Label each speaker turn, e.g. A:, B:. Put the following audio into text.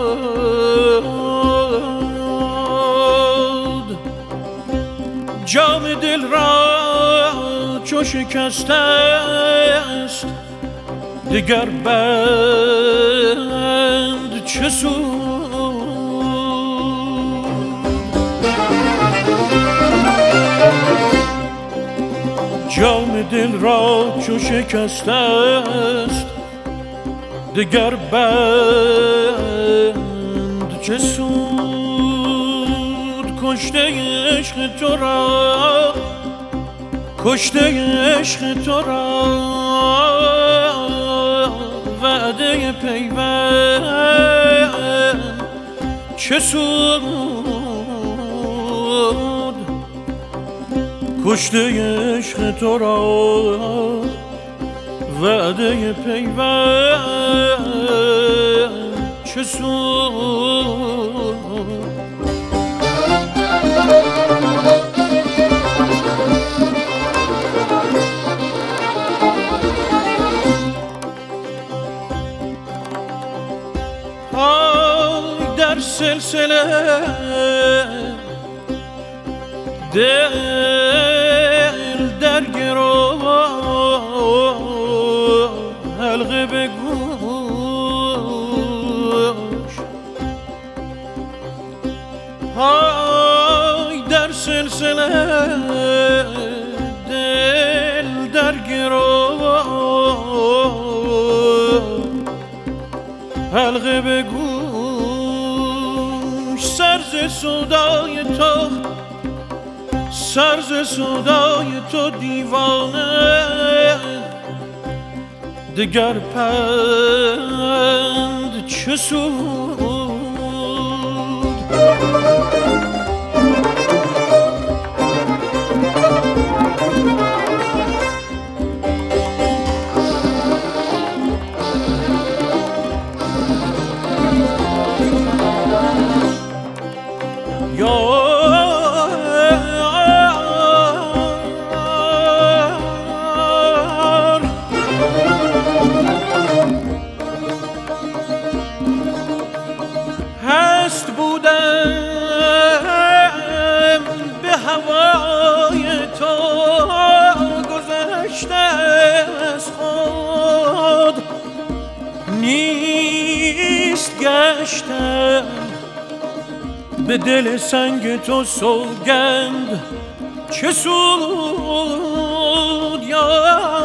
A: جام دل را چو شکسته است دگر بند چه سود. جام دل را چو شکسته است دگر بند چه سود. کشته عشق تو را، کشته عشق تو را وعده پیوند چه سود. کشته عشق تو را وعده پیوند چه سود. در سلسله دل در گرو حلقه به گوش. های در سلسله دل در گرو حلقه به گوش. سرز سودای تو، سرز سودای تو دیوانه دگر پند چه سود. هست بودم به هوای تو گذشته از خود، نیست گشتم به دل سنگ تو سوگند چه سود. یا